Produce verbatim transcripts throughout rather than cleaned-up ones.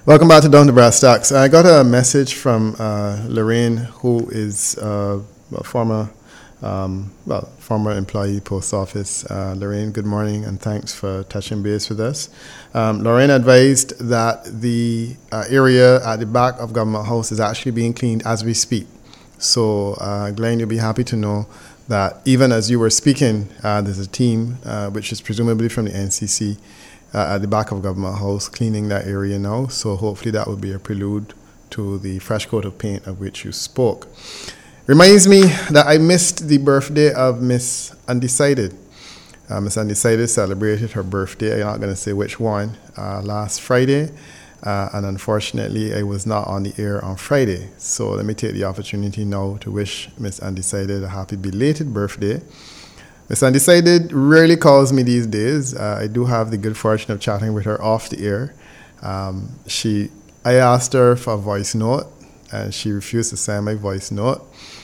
Welcome back to Down to Brass Tacks. I got a message from uh, Lorraine, who is uh, a former, um, well, former employee, post office. Uh, Lorraine, good morning, and thanks for touching base with us. Um, Lorraine advised that the uh, area at the back of Government House is actually being cleaned as we speak. So, uh, Glenn, you'll be happy to know that even as you were speaking, uh, there's a team, uh, which is presumably from the N C C, Uh, at the back of Government House, cleaning that area now. So hopefully that will be a prelude to the fresh coat of paint of which you spoke. Reminds me that I missed the birthday of Miss Undecided. Uh, Miss Undecided celebrated her birthday, I'm not going to say which one, uh, last Friday. Uh, and unfortunately, I was not on the air on Friday. So let me take the opportunity now to wish Miss Undecided a happy belated birthday. Miss Undecided rarely calls me these days. Uh, I do have the good fortune of chatting with her off the air. Um, she, I asked her for a voice note, and she refused to send my voice note.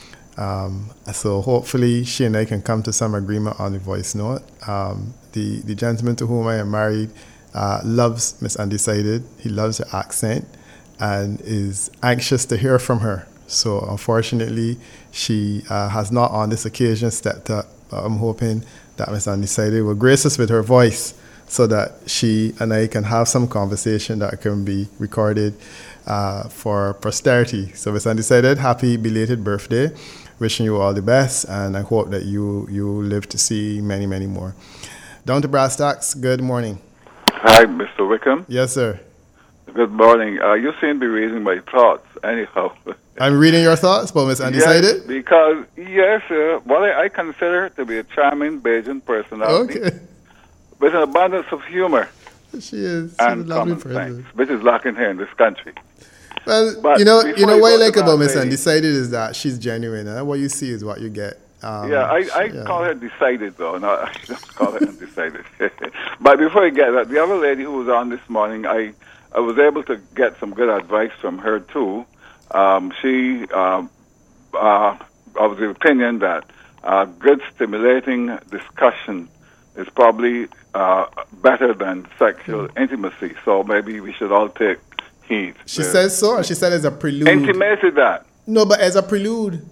Um, so hopefully she and I can come to some agreement on the voice note. Um, the, the gentleman to whom I am married uh, loves Miss Undecided. He loves her accent and is anxious to hear from her. So unfortunately, she uh, has not on this occasion stepped up. I'm hoping that Miss Undecided will grace us with her voice so that she and I can have some conversation that can be recorded uh, for posterity. So Miss Undecided, happy belated birthday. Wishing you all the best, and I hope that you, you live to see many, many more. Down to Brass Tacks, good morning. Hi, Mister Wickham. Yes, sir. Good morning. Uh, you seem to be reading my thoughts, anyhow. I'm reading your thoughts about Miss Undecided? Yes, because, yes, uh, what I, I consider to be a charming Bajan personality, okay. with an abundance of humor. She is. She's and a lovely common person. sense, which is lacking here in this country. Well, But you know, you before know you what I go like to about that Miss lady- Undecided is that she's genuine, and what you see is what you get. Um, yeah, I, I yeah. call her decided, though. No, I don't call her undecided. But before you get that, the other lady who was on this morning, I, I was able to get some good advice from her, too. Um, she um, uh, of the opinion that uh, good stimulating discussion is probably uh, better than sexual mm. intimacy. So maybe we should all take heed. She says so, or she said as a prelude? Intimated that. No, but as a prelude.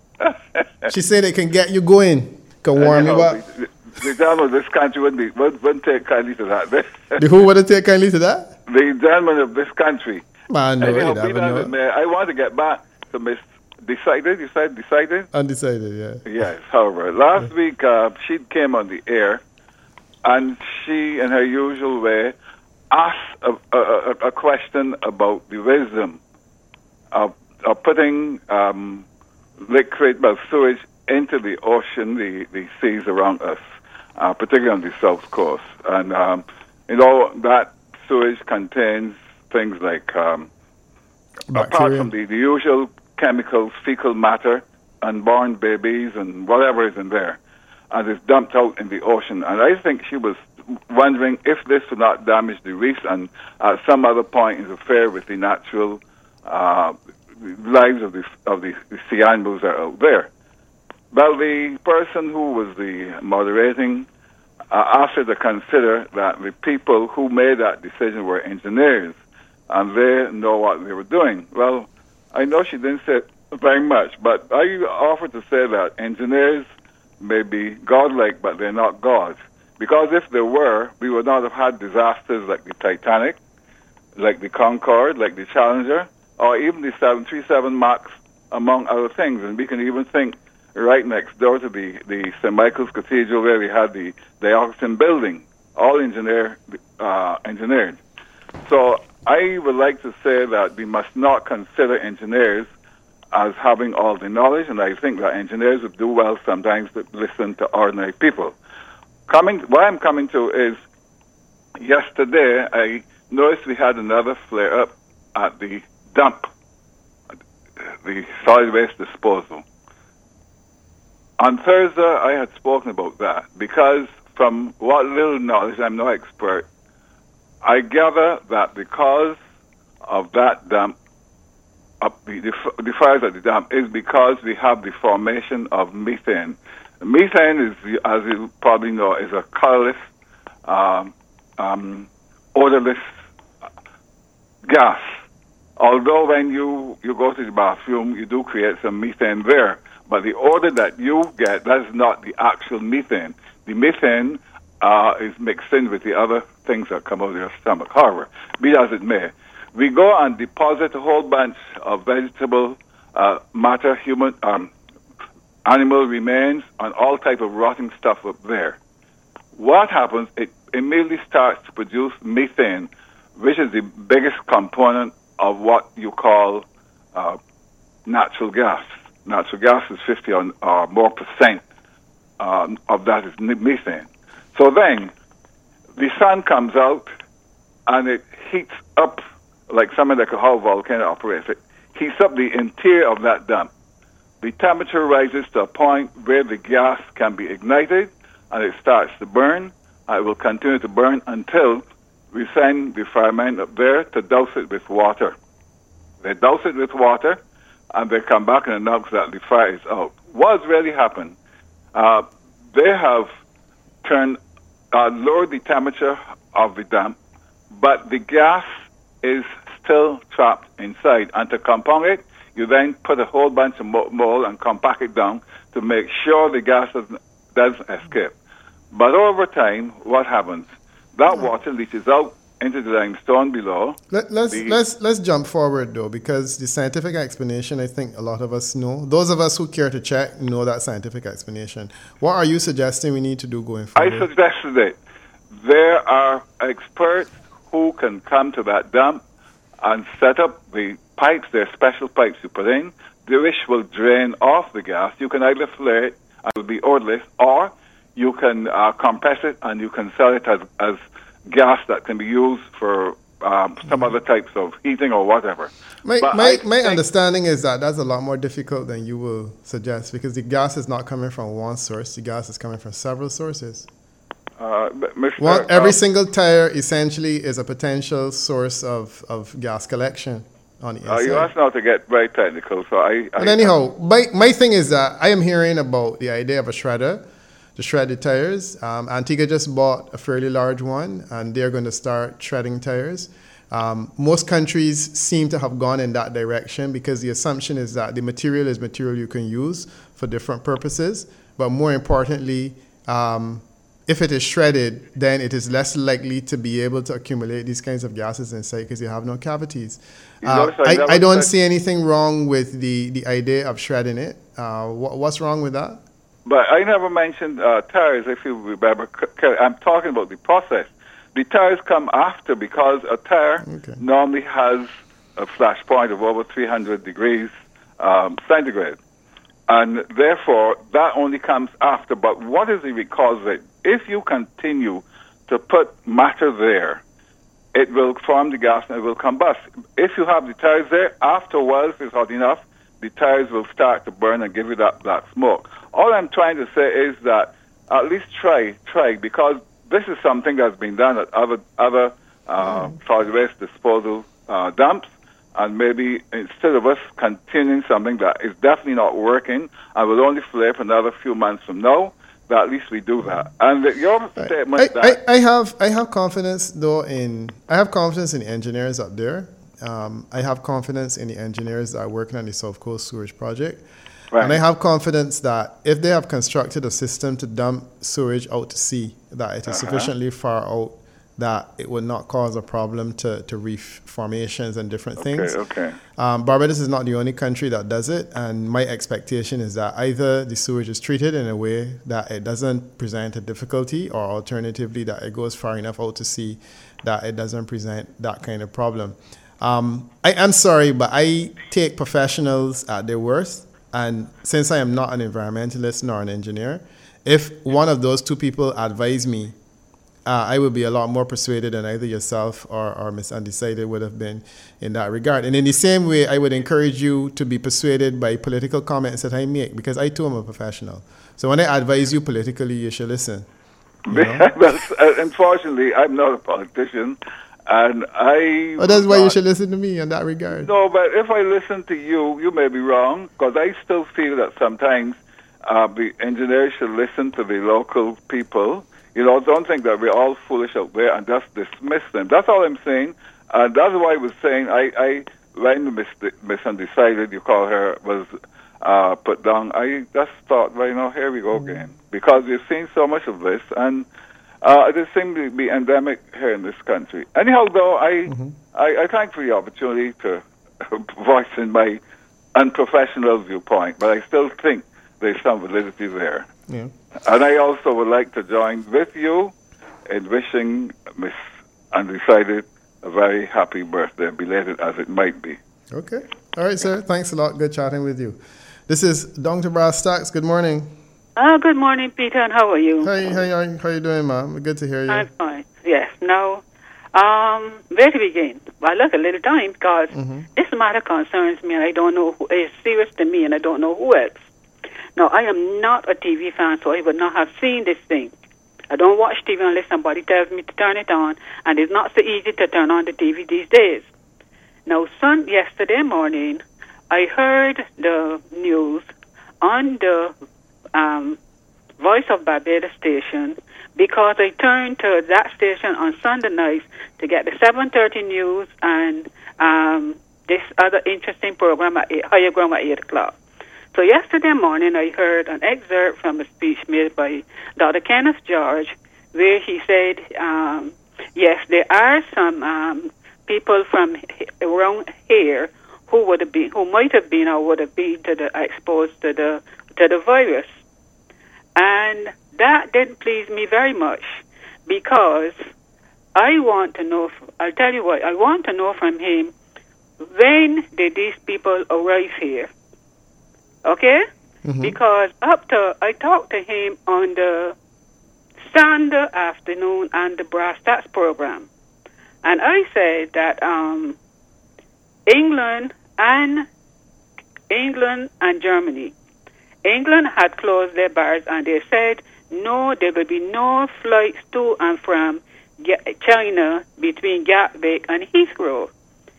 She said it can get you going, can warm you up. The, the gentleman of this country wouldn't, be, wouldn't, wouldn't take kindly to that. The who wouldn't take kindly to that? The gentleman of this country. Man, no, Anyhow, you never know. It, I want to get back to Miss Decided. You said decided? Undecided, yeah. Yes, however. Last yeah. week, uh, she came on the air, and she, in her usual way, asked a, a, a question about the wisdom of, of putting um, liquid, well, sewage into the ocean, the, the seas around us, uh, particularly on the south coast. And, um, you know, that sewage contains things like, um, apart from the, the usual chemicals, fecal matter, unborn babies, and whatever is in there, and it's dumped out in the ocean. And I think she was wondering if this would not damage the reefs and at some other point interfere with the natural uh, lives of the of the, the sea animals that are out there. Well, the person who was the moderating uh, asked her to consider that the people who made that decision were engineers, and they know what they were doing. Well, I know she didn't say very much, but I offered to say that engineers may be godlike, but they're not gods. Because if they were, we would not have had disasters like the Titanic, like the Concorde, like the Challenger, or even the seven thirty-seven MAX, among other things. And we can even think right next door to the, the Saint Michael's Cathedral where we had the diocesan building, all engineer, uh, engineered. So I would like to say that we must not consider engineers as having all the knowledge, and I think that engineers would do well sometimes to listen to ordinary people. Coming, what I'm coming to is, yesterday I noticed we had another flare-up at the dump, the solid waste disposal. On Thursday, I had spoken about that because from what little knowledge, I'm no expert, I gather that because of that dump, uh, the, the, the fires at the dump is because we have the formation of methane. Methane is, as you probably know, is a colorless, um, um, odorless gas. Although when you, you go to the bathroom, you do create some methane there. But the odor that you get, that's not the actual methane. The methane uh, is mixed in with the other things that come out of your stomach. However, be as it may, we go and deposit a whole bunch of vegetable uh, matter, human, um, animal remains, and all type of rotting stuff up there. What happens, it immediately starts to produce methane, which is the biggest component of what you call uh, natural gas. Natural gas is fifty or, or more percent um, of that is methane. So then, the sun comes out and it heats up, like something like a how a volcano operates. It heats up the interior of that dump. The temperature rises to a point where the gas can be ignited and it starts to burn. And it will continue to burn until we send the firemen up there to douse it with water. They douse it with water, and they come back and announce that the fire is out. What's really happened? Uh, they have turned, uh, lowered the temperature of the dump, but the gas is still trapped inside. And to compound it, you then put a whole bunch of mold and compact it down to make sure the gas doesn't, doesn't escape. But over time, what happens? That water leaches out into the limestone below. Let, let's the, let's let's jump forward though, because the scientific explanation, I think a lot of us know. Those of us who care to check know that scientific explanation. What are you suggesting we need to do going forward? I suggested it. There are experts who can come to that dump and set up the pipes. There are special pipes you put in, which will drain off the gas. You can either flare it and it will be odorless, or you can uh, compress it and you can sell it as, as gas that can be used for um, some other types of heating or whatever. My, my, my understanding is that that's a lot more difficult than you will suggest, because the gas is not coming from one source. The gas is coming from several sources. Uh, Mister One, every um, single tire essentially is a potential source of, of gas collection on the inside. Uh, you asked now to get very technical, so I... I but anyhow, my, my thing is that I am hearing about the idea of a shredder to shred the tires. Um, Antigua just bought a fairly large one, and they're going to start shredding tires. Um, most countries seem to have gone in that direction, because the assumption is that the material is material you can use for different purposes. But more importantly, um, if it is shredded, then it is less likely to be able to accumulate these kinds of gases inside, because you have no cavities. Uh, I, I don't see anything wrong with the, the idea of shredding it. Uh, what, what's wrong with that? But I never mentioned uh, tires, if you remember. I'm talking about the process. The tires come after, because a tire okay. normally has a flash point of over three hundred degrees um, centigrade. And therefore, that only comes after. But what is the root cause of it? If you continue to put matter there, it will form the gas and it will combust. If you have the tires there, after a while, if it's hot enough, the tires will start to burn and give you that black smoke. All I'm trying to say is that at least try, try, because this is something that's been done at other other uh, mm. solid waste disposal uh, dumps, and maybe instead of us continuing something that is definitely not working and will only flare for another few months from now, that at least we do that. And your statement I, that I, I have I have confidence though in I have confidence in the engineers up there. Um, I have confidence in the engineers that are working on the South Coast Sewage Project. Right. And I have confidence that if they have constructed a system to dump sewage out to sea, that it is uh-huh. sufficiently far out that it would not cause a problem to, to reef formations and different okay, things. Okay. Um, Barbados is not the only country that does it, and my expectation is that either the sewage is treated in a way that it doesn't present a difficulty, or alternatively that it goes far enough out to sea that it doesn't present that kind of problem. Um, I am sorry, but I take professionals at their worst. And since I am not an environmentalist nor an engineer, if one of those two people advise me, uh, I would be a lot more persuaded than either yourself or, or Miss Undecided would have been in that regard. And in the same way, I would encourage you to be persuaded by political comments that I make, because I too am a professional. So when I advise you politically, you should listen. You know? Well, unfortunately, I'm not a politician. And I... Well, that's why you should listen to me in that regard. No, but if I listen to you, you may be wrong, because I still feel that sometimes uh, the engineers should listen to the local people. You know, don't think that we're all foolish out there and just dismiss them. That's all I'm saying. And that's why I was saying, I, I when Miss, Miss Undecided, you call her, was uh, put down, I just thought, well, you know, here we go mm-hmm. again. Because we've seen so much of this, and uh, it seems to be endemic here in this country. Anyhow, though, I, mm-hmm. I, I thank for the opportunity to voice in my unprofessional viewpoint, but I still think there's some validity there. Yeah. And I also would like to join with you in wishing Miss Undecided a very happy birthday, belated as it might be. Okay. All right, sir. Thanks a lot. Good chatting with you. This is Doctor Brass Stacks. Good morning. Oh, good morning, Peter, and how are you? Hey, how are how you doing, ma'am? Good to hear you. I'm fine. Yes. Now, um, where to begin? Well, look, a little time, because mm-hmm. this matter concerns me, and I don't know who is serious to me, and I don't know who else. Now, I am not a T V fan, so I would not have seen this thing. I don't watch T V unless somebody tells me to turn it on, and it's not so easy to turn on the T V these days. Now, son, yesterday morning, I heard the news on the um, Voice of Barbados station because I turned to that station on Sunday night to get the seven thirty news and um, this other interesting program at eight, Higher Ground at eight o'clock. So yesterday morning, I heard an excerpt from a speech made by Doctor Kenneth George, where he said, um, yes, there are some um, people from around here who would have been, who might have been or would have been to the, exposed to the to the virus, and that didn't please me very much because I want to know. I'll tell you what. I want to know from him, when did these people arrive here? Okay? Mm-hmm. Because up to, I talked to him on the Sunday afternoon on the Brass Stats program. And I said that um, England and England and Germany, England had closed their bars and they said, no, there will be no flights to and from China between Gatwick and Heathrow.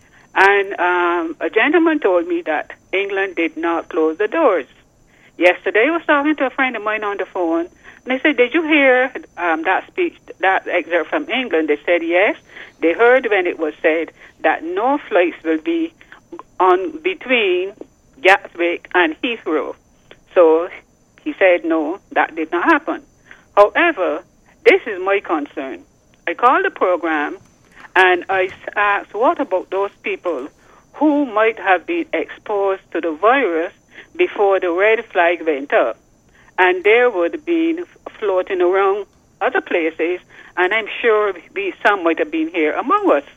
And um, a gentleman told me that England did not close the doors. Yesterday, I was talking to a friend of mine on the phone, and I said, did you hear um, that speech, that excerpt from England? They said, yes. They heard when it was said that no flights will be on between Gatwick and Heathrow. So he said, no, that did not happen. However, this is my concern. I called the program, and I asked, what about those people who might have been exposed to the virus before the red flag went up? And there would have been floating around other places, and I'm sure we, some might have been here among us.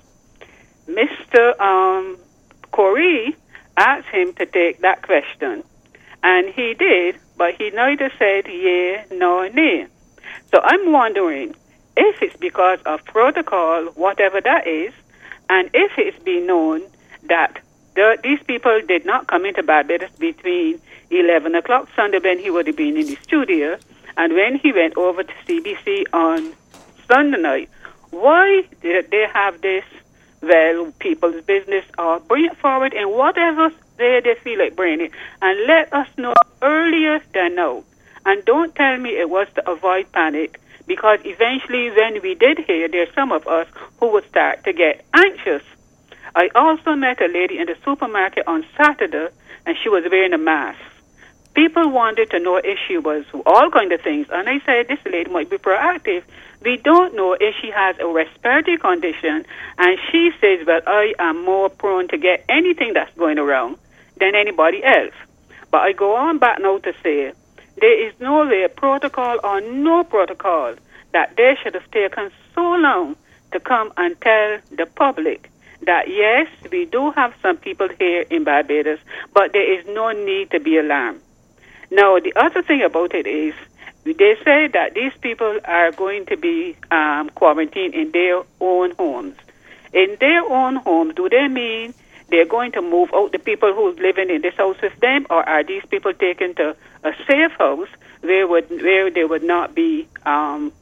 Mister Um, Corey asked him to take that question, and he did, but he neither said yea nor nay. So I'm wondering if it's because of protocol, whatever that is, and if it's been known that the, these people did not come into Barbados between eleven o'clock Sunday when he would have been in the studio, and when he went over to C B C on Sunday night, why did they have this, well, people's business, or bring it forward in whatever way they feel like bringing it, and let us know earlier than now. And don't tell me it was to avoid panic, because eventually when we did hear, there's some of us who would start to get anxious. I also met a lady in the supermarket on Saturday, and she was wearing a mask. People wanted to know if she was all kind of things, and I said, this lady might be proactive. We don't know if she has a respiratory condition, and she says, well, I am more prone to get anything that's going around than anybody else. But I go on back now to say, there is no way, protocol or no protocol, that they should have taken so long to come and tell the public that, yes, we do have some people here in Barbados, but there is no need to be alarmed. Now, the other thing about it is, they say that these people are going to be um, quarantined in their own homes. In their own homes, do they mean they're going to move out the people who's living in this house with them, or are these people taken to a safe house where would where they would not be um,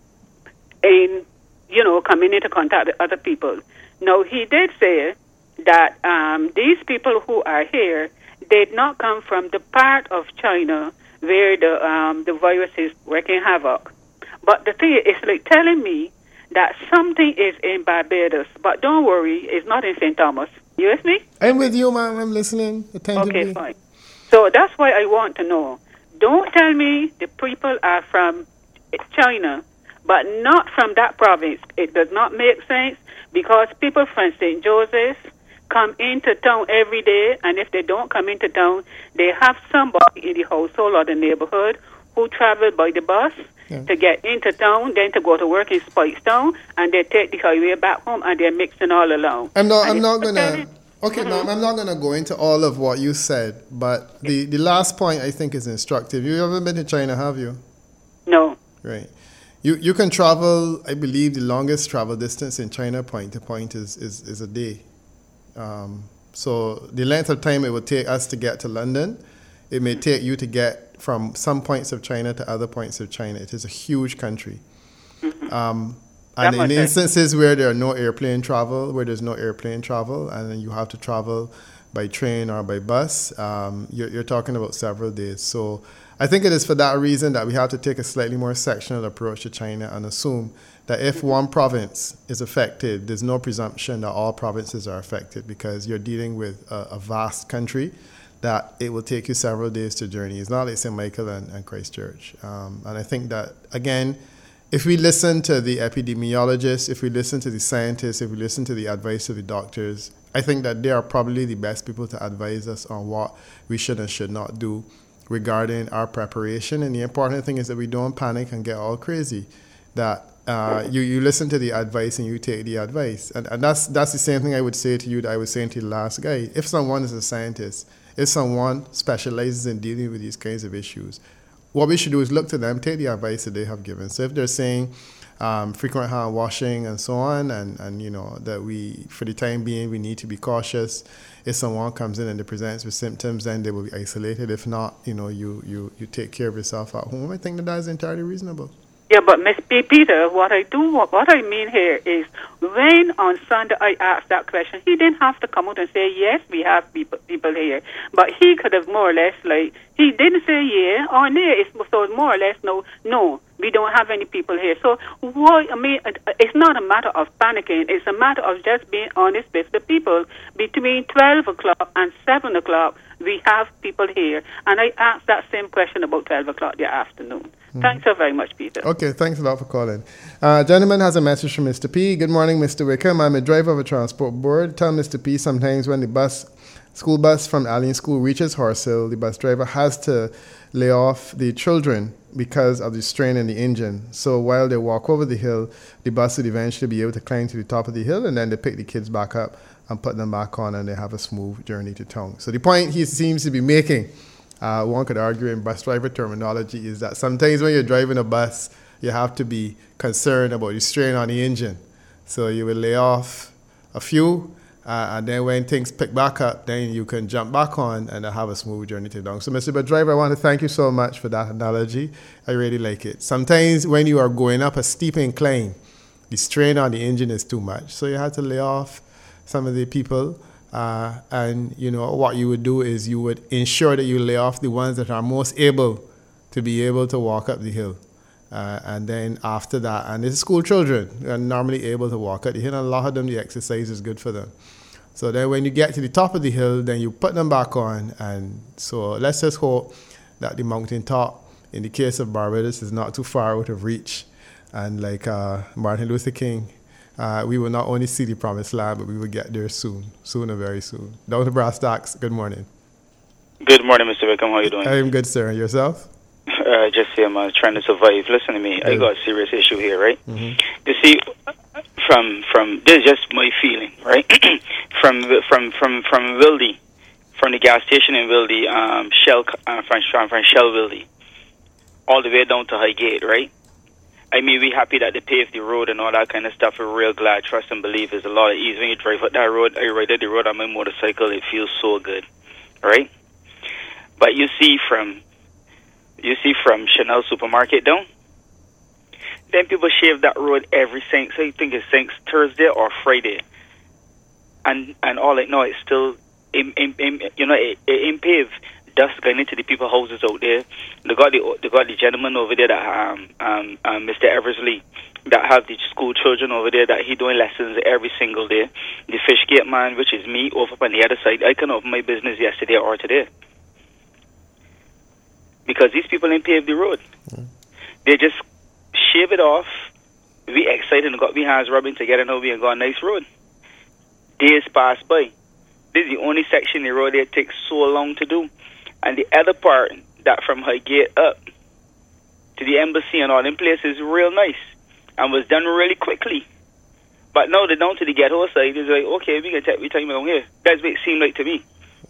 in, you know, coming into contact with other people? Now, he did say that um, these people who are here did not come from the part of China where the um, the virus is wreaking havoc. But the thing is, it's like telling me that something is in Barbados. But don't worry, it's not in Saint Thomas. You with me? I'm with you, ma'am. I'm listening attentively. Okay, fine. So that's why I want to know. Don't tell me the people are from China, but not from that province. It does not make sense because people from Saint Joseph come into town every day, and if they don't come into town, they have somebody in the household or the neighborhood who travel by the bus yeah. to get into town, then to go to work in Spikestown, and they take the highway back home, and they're mixing all along. I'm not. And I'm not gonna. it, okay, mm-hmm. ma'am. I'm not gonna go into all of what you said, but the the last point I think is instructive. You haven't been to China, have you? No. Right. You you can travel. I believe the longest travel distance in China, point to point, is is, is a day. Um, so the length of time it would take us to get to London, it may take you to get from some points of China to other points of China. It is a huge country. Mm-hmm. Um, and in instances where there are no airplane travel, where there's no airplane travel, and then you have to travel by train or by bus, um, you're, you're talking about several days. So I think it is for that reason that we have to take a slightly more sectional approach to China and assume that if one province is affected, there's no presumption that all provinces are affected because you're dealing with a, a vast country that it will take you several days to journey. It's not like Saint Michael and, and Christchurch. Um, and I think that, again, if we listen to the epidemiologists, if we listen to the scientists, if we listen to the advice of the doctors, I think that they are probably the best people to advise us on what we should and should not do regarding our preparation. And the important thing is that we don't panic and get all crazy, that uh, you, you listen to the advice and you take the advice. And, and that's that's the same thing I would say to you that I was saying to the last guy. If someone is a scientist, if someone specializes in dealing with these kinds of issues, what we should do is look to them, take the advice that they have given. So if they're saying um, frequent hand washing and so on, and, and you know that we, for the time being, we need to be cautious. If someone comes in and they presents with symptoms, then they will be isolated. If not, you know, you, you, you take care of yourself at home. I think that that is entirely reasonable. Yeah, but Miss P. Peter, what I do, what, what I mean here is, when on Sunday I asked that question, he didn't have to come out and say, yes, we have people people here. But he could have more or less, like, he didn't say yeah or nay. It's, so more or less, no, no, we don't have any people here. So, why, I mean, it's not a matter of panicking. It's a matter of just being honest with the people. Between twelve o'clock and seven o'clock, we have people here. And I asked that same question about twelve o'clock the afternoon. Mm-hmm. Thanks so very much, Peter. Okay, thanks a lot for calling. Uh, gentleman has a message from Mister P. Good morning, Mister Wickham. I'm a driver of a transport board. Tell Mister P sometimes when the bus, school bus from Alien School reaches Horse Hill, the bus driver has to lay off the children because of the strain in the engine. So while they walk over the hill, the bus would eventually be able to climb to the top of the hill, and then they pick the kids back up and put them back on, and they have a smooth journey to town. So the point he seems to be making, Uh, one could argue in bus driver terminology, is that sometimes when you're driving a bus, you have to be concerned about the strain on the engine. So you will lay off a few, uh, and then when things pick back up, then you can jump back on and have a smooth journey to down. So Mister Bus Driver, I want to thank you so much for that analogy. I really like it. Sometimes when you are going up a steep incline, the strain on the engine is too much. So you have to lay off some of the people. Uh, and, you know, what you would do is you would ensure that you lay off the ones that are most able to be able to walk up the hill. Uh, and then after that, and it's school children are normally able to walk up the hill, and a lot of them, the exercise is good for them. So then when you get to the top of the hill, then you put them back on. And so let's just hope that the mountaintop, in the case of Barbados, is not too far out of reach. And like uh, Martin Luther King, Uh, we will not only see the promised land, but we will get there soon, soon or very soon. Down to Brass Tacks, good morning. Good morning, Mister Wickham. How are you doing? I am good, sir. Yourself? Uh, just here, man, trying to survive. Listen to me. Good. I got a serious issue here, right? Mm-hmm. You see, from, from this is just my feeling, right? from, from, from, from Wildy, from the gas station in Wildy, um, Shell, uh, from, from Shell Wildy, all the way down to Highgate, right? I mean, we're happy that they paved the road and all that kind of stuff. We're real glad, trust and believe. There's a lot of ease when you drive up that road. I ride up the road on my motorcycle. It feels so good, right? But you see from, you see from Chanel Supermarket down, then people shave that road every single, so you think it's since Thursday or Friday. And and all I know, it's still, in, in, in, you know, it, it in paved. Dust going into the people's houses out there. They got the they got the gentleman over there that um um, um Mister Eversley that have the school children over there that he doing lessons every single day. The fish gate man, which is me, over on the other side. I can open my business yesterday or today. Because these people ain't paved the road. Mm. They just shave it off. We excited and got we hands rubbing together and we and got a nice road. Days pass by. This is the only section of the road that takes so long to do. And the other part, that from Highgate up to the embassy and all them places, is real nice. And was done really quickly. But now they're down to the ghetto side. It's like, okay, we can take we time down here. That's what it seemed like to me.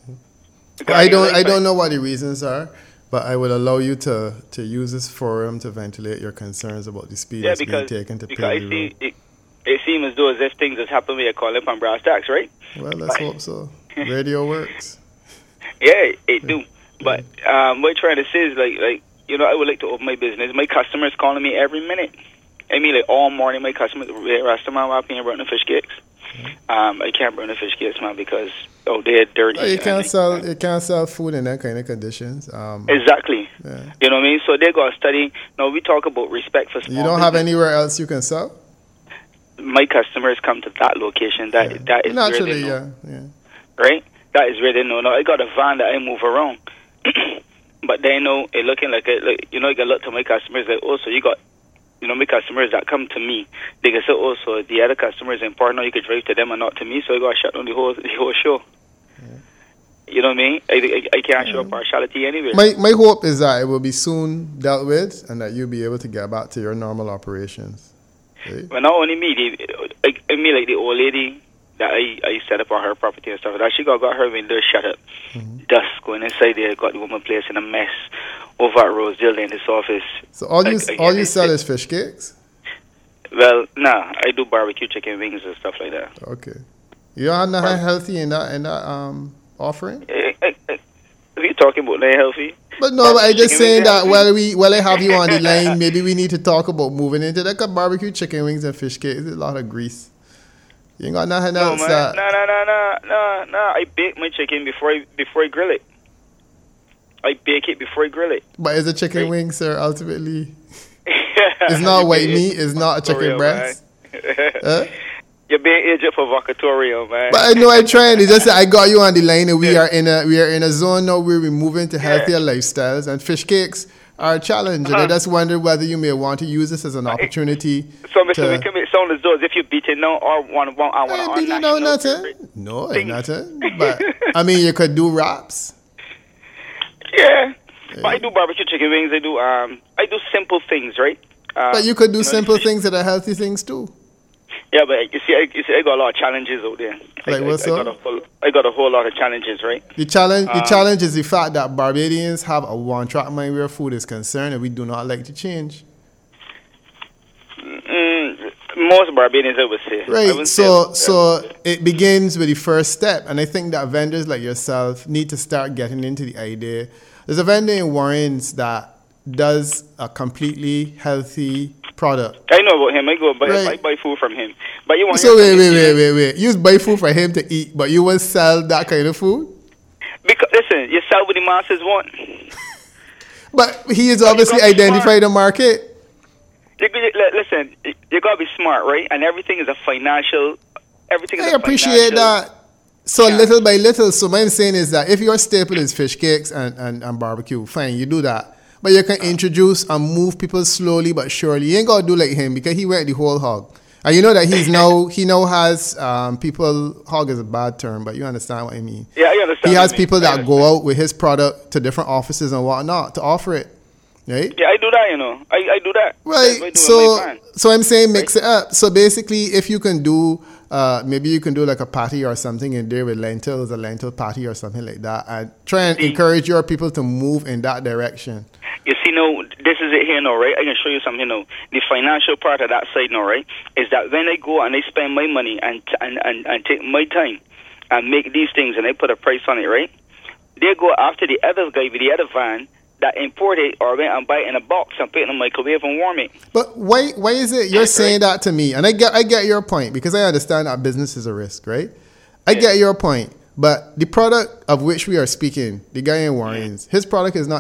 I don't I don't know what the reasons are. But I would allow you to, to use this forum to ventilate your concerns about the speed yeah, that's because, being taken to because pave I the see road. It, it seems as though as if things has happened, we call it on brass tacks, right? Well, let's but, hope so. Radio works. Yeah, it do. But um, what I'm trying to say is, like, like you know, I would like to open my business. My customers calling me every minute. I mean, like, all morning, my customers, restaurant, I'm being running fish cakes. Um, I can't burn the fish cakes, man, because oh, they're dirty. Well, you can't sell. You can't sell food in that kind of conditions. Um, exactly. Yeah. You know what I mean? So they got to study. Now we talk about respect for small You don't business. have anywhere else you can sell. My customers come to that location. That yeah. that is naturally, where they know. yeah, yeah. Right. That is where they know. Now I got a van that I move around, but they know it looking like a, like you know. I got look to my customers like, oh, so you got. You know, my customers that come to me, they can say, oh, so the other customers in partner, you could drive to them and not to me, so I got to shut down the whole, the whole show. Yeah. You know what I mean? I, I, I can't yeah. show partiality anywhere. My, my hope is that it will be soon dealt with and that you'll be able to get back to your normal operations. Right? Well, not only me, the, I, I mean, like the old lady that I, I set up on her property and stuff, that she got, got her windows shut up. Mm-hmm. Dust going inside there, got the woman place in a mess. Over at Rosedale in this office. So all you like, all you sell is fish cakes? Well, nah, I do barbecue chicken wings and stuff like that. Okay. You don't have nothing healthy in that in that um offering? I, I, I, are you talking about nothing healthy? But no, but I just saying that while we while I have you on the line, maybe we need to talk about moving into that. Like barbecue chicken wings and fish cakes. There's a lot of grease. You ain't got nothing no, else. Man. That... No, no, no, no, no, no. I bake my chicken before I before I grill it. I bake it before I grill it. But it's a chicken right. wing, sir, ultimately. It's not white meat. It's not a chicken breast. huh? You're being aged for Vocatorio, man. But I know I'm trying. It's just that I got you on the line and we are in a we are in a zone now where we're moving to healthier yeah. lifestyles and fish cakes are a challenge. Uh-huh. And I just wonder whether you may want to use this as an opportunity. So, Mister We can make sound as though as if you're beating now or one one I want to beating no nothing. No, it's nothing. But I mean you could do wraps. Yeah, but I do barbecue chicken wings. I do um, I do simple things, right? Um, but you could do you know, simple things that are healthy things too. Yeah, but you see, I, you see, I got a lot of challenges out there. Like I, what's I, I, up? got a whole, I got a whole lot of challenges, right? The challenge, um, the challenge is the fact that Barbadians have a one-track mind where food is concerned, and we do not like to change. Mm, most Barbadians, I would say. Right. So, say, so yeah. It begins with the first step, and I think that vendors like yourself need to start getting into the idea. There's a vendor in Warrens that does a completely healthy product. I know about him. I go buy, right. I buy food from him. But you want so wait, wait, wait, wait, wait. You buy food for him to eat, but you will sell that kind of food? Because listen, you sell what the masses want. But he is obviously identified the market. You, listen, you gotta be smart, right? And everything is a financial. Everything is I a appreciate financial, that. So yeah. little by little. So what I'm saying is that if your staple is fish cakes and, and, and barbecue, fine, you do that. But you can introduce and move people slowly but surely. You ain't got to do like him because he went the whole hog. And you know that he's now, he now has um, people, hog is a bad term, but you understand what I mean. Yeah, I understand. He has people that go out with his product to different offices and whatnot to offer it. Right? Yeah, I do that, you know. I, I do that. Right. So, so I'm saying mix right? it up. So basically, if you can do, uh, maybe you can do like a patty or something in there with lentils, a lentil patty or something like that, and try and See, encourage your people to move in that direction. You see, no, this is it here now, right? I can show you something now. The financial part of that side now, right, is that when I go and I spend my money and and, and, and take my time and make these things and I put a price on it, right, they go after the other guy with the other van that import it or went and buy it in a box and put it in a microwave and warm it. But why why is it you're saying that to me? And I get I get your point because I understand that business is a risk, right? I yeah. get your point. But the product of which we are speaking, the guy in Warrens, his product is not cheap.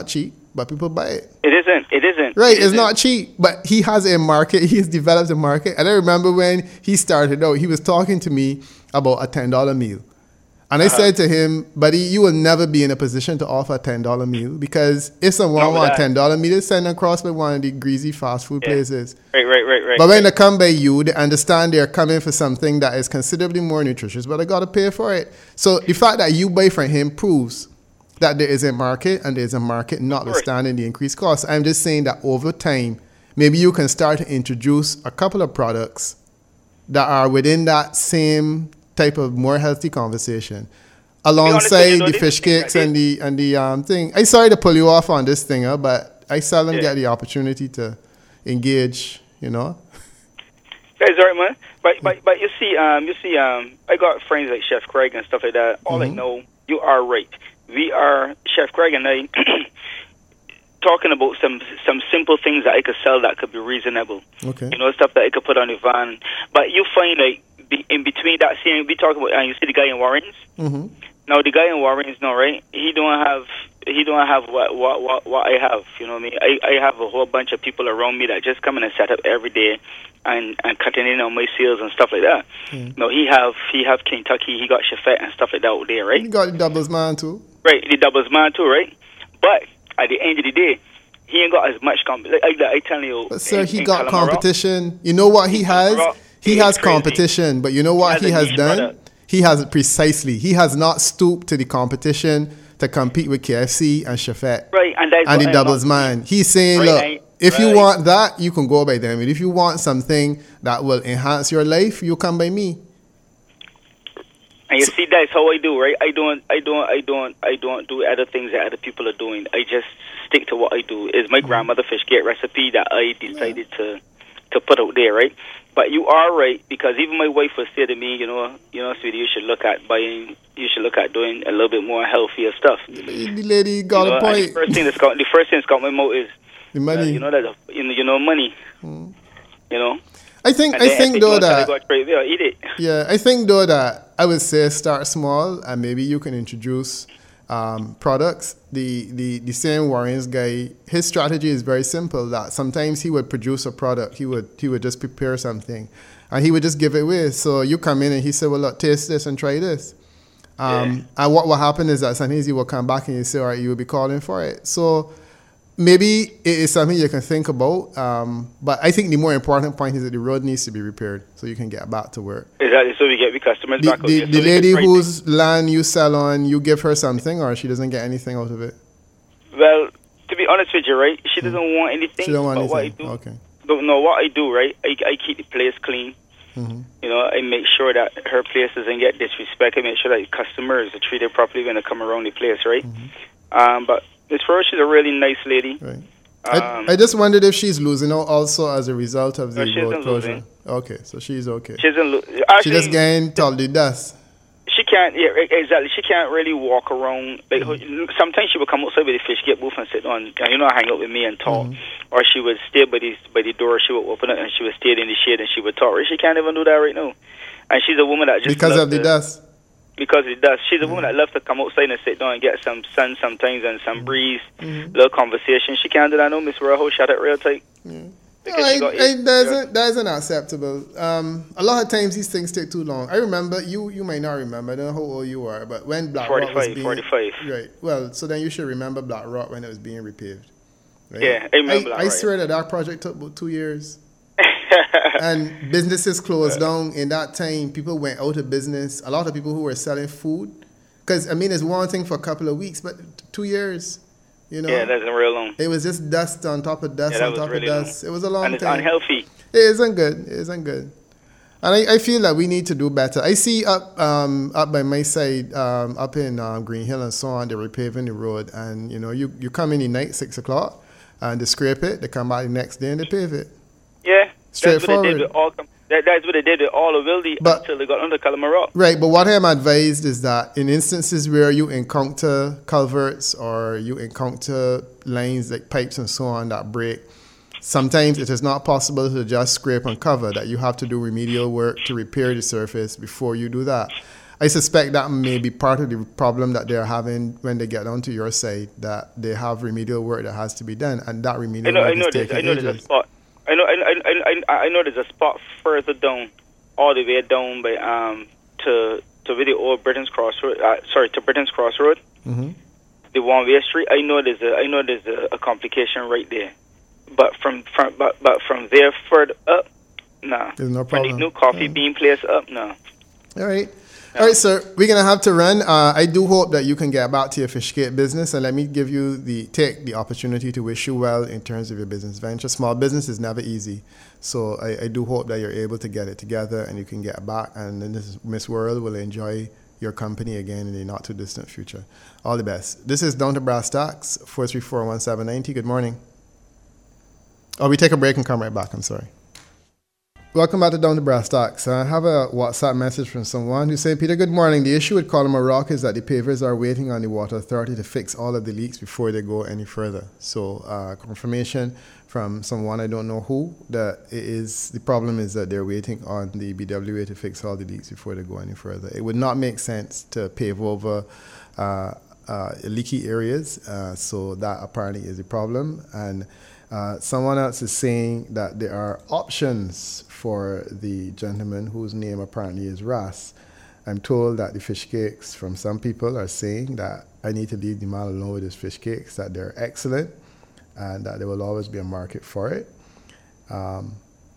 but people buy it. It isn't. It isn't. Right, it it's isn't. not cheap, but he has a market. He's developed a market. And I remember when he started out, he was talking to me about a ten dollar meal. And I uh-huh. said to him, buddy, you will never be in a position to offer a ten dollar meal, because if someone wants a ten dollar meal, they send them across by one of the greasy fast food yeah. places. Right, right, right, right. But when right. they come by you, they understand they're coming for something that is considerably more nutritious, but they got to pay for it. So the fact that you buy from him proves that there is a market, and there is a market notwithstanding the increased cost. I'm just saying that over time, maybe you can start to introduce a couple of products that are within that same type of more healthy conversation, alongside the fish cakes and the and the um thing. I'm sorry to pull you off on this thing, uh, but I seldom yeah. get the opportunity to engage. You know. That's right, man. But but but you see, um, you see, um, I got friends like Chef Craig and stuff like that. All mm-hmm. I know, you are right. We are Chef Craig and I talking about some some simple things that I could sell that could be reasonable. Okay. You know, stuff that I could put on the van. But you find like. Be, in between that scene, we talk about, and uh, you see the guy in Warrens. Mm-hmm. Now the guy in Warrens, no, right? He don't have, he don't have what what what, what I have. You know what I mean? I, I have a whole bunch of people around me that just come in and set up every day, and, and cutting in on my sales and stuff like that. Mm. No, he have he have Kentucky, he got Chefette and stuff like that out there, right? He got the doubles man too. Right, the doubles man too, right? But at the end of the day, he ain't got as much comp. Like, like I tell you, but sir, in, he in got Calamaro, competition. You know what he has? Calamaro, He has competition, but you know what he, he has done? Product. He has precisely. He has not stooped to the competition to compete with K F C and Chefette right, and, that's and the doubles man. He's saying, right, look, I, if right. you want that, you can go by them. And if you want something that will enhance your life, you come by me. And you so, see, that's how I do, right? I don't, I don't, I don't, I don't do other things that other people are doing. I just stick to what I do. It's my mm-hmm. grandmother fish gate recipe that I decided yeah. to to put out there, right? But you are right, because even my wife would say to me, you know, you know, sweetie, you should look at buying, you should look at doing a little bit more healthier stuff. The lady got you know, a point. The first thing that's got, the first thing that's got my mouth is the money. Uh, you know that, you know, you know, money. Hmm. You know. I think, and I think I though that. Go straight there, eat it. Yeah, I think though that I would say start small, and maybe you can introduce um, products. The, the the same Warrens guy, his strategy is very simple. That sometimes he would produce a product, he would he would just prepare something, and he would just give it away. So you come in and he said, "Well, look, taste this and try this." Um, yeah. And what will happen is that sometimes he will come back and you say, "All right, you will be calling for it." So maybe it is something you can think about. Um, but I think the more important point is that the road needs to be repaired so you can get back to work. Exactly. So we get the customers the, back. The, out the so lady whose land you sell on, you give her something, or she doesn't get anything out of it? Well, to be honest with you, right, she doesn't mm. want anything. She don't want anything. What I do, okay. Don't know what I do, right? I, I keep the place clean. Mm-hmm. You know, I make sure that her place doesn't get disrespect. I make sure that customers are treated properly when they come around the place, right? Mm-hmm. Um, but Miss Rose, she's a really nice lady. Right. Um, I, I just wondered if she's losing out also as a result of the no, road closure. Losing. Okay, so she's okay. She isn't lo- She just gained all the dust. She can't, yeah, exactly. She can't really walk around. Like mm-hmm. Sometimes she would come outside with the fish gate booth and sit on, and you know, hang out with me and talk. Mm-hmm. Or she would stay by the by the door. She would open it and she would stay in the shade and she would talk. She can't even do that right now. And she's a woman that just because of the to, dust. Because it does. She's a woman that loves to come outside and sit down and get some sun sometimes and some breeze, mm-hmm. little conversation. She can't do that no, Miss Rojo. Shut it real tight. Yeah. No, I, got, I, that, isn't, that isn't acceptable. Um, a lot of times these things take too long. I remember, you you might not remember, I don't know how old you are, but when Black Rock was being... forty-five Right. Well, so then you should remember Black Rock when it was being repaved. Right? Yeah, I remember I, that. I right. swear that that project took about two years. And businesses closed down in that time. People went out of business. A lot of people who were selling food. Because, I mean, it's one thing for a couple of weeks, but two years, you know. Yeah, that's real long. It was just dust on top of dust yeah, on top really of dust. Long. It was a long and it's time. Unhealthy. It isn't good. It isn't good. And I, I feel that we need to do better. I see up um, up by my side, um, up in um, Green Hill and so on, they're repaving the road. And, you know, you, you come in the night, six o'clock, and they scrape it. They come back the next day and they pave it. Yeah. Straightforward. That's what they did with all, that, that's what they did with all of Wildy but, until they got under Calamaro. Right, but what I'm advised is that in instances where you encounter culverts or you encounter lines like pipes and so on that break, sometimes it is not possible to just scrape and cover, that you have to do remedial work to repair the surface before you do that. I suspect that may be part of the problem that they're having when they get onto your side, that they have remedial work that has to be done, and that remedial I know, work I know is there's, taking I know ages. there's a spot. I know, I, I, I, I know there's a spot further down, all the way down by um to to where the old Britain's Crossroad. Uh, sorry, to Britain's Crossroad, Mm-hmm. the one way street. I know there's a, I know there's a, a complication right there, but from from but but from there further up, nah. There's no From the problem. new coffee Yeah. bean place up, no. All right. All right, sir. We're gonna have to run. Uh, I do hope that you can get back to your fish cake business, and let me give you the take the opportunity to wish you well in terms of your business venture. Small business is never easy, so I, I do hope that you're able to get it together and you can get back, and then this Miss World will enjoy your company again in the not too distant future. All the best. This is Down to Brass Tacks, four three four, one seven nine zero. Good morning. Oh, we take a break and come right back. I'm sorry. Welcome back to Down to Brass Tacks. I have a WhatsApp message from someone who's saying, Peter, good morning. The issue with Colima Rock is that the pavers are waiting on the Water Authority to fix all of the leaks before they go any further. So uh, confirmation from someone, I don't know who, that it is the problem is that they're waiting on the B W A to fix all the leaks before they go any further. It would not make sense to pave over uh, uh, leaky areas, uh, so that apparently is the problem. And uh, someone else is saying that there are options for the gentleman whose name apparently is Ras. I'm told that the fish cakes from some people are saying that I need to leave the man alone with his fish cakes, that they're excellent and that there will always be a market for it. Um,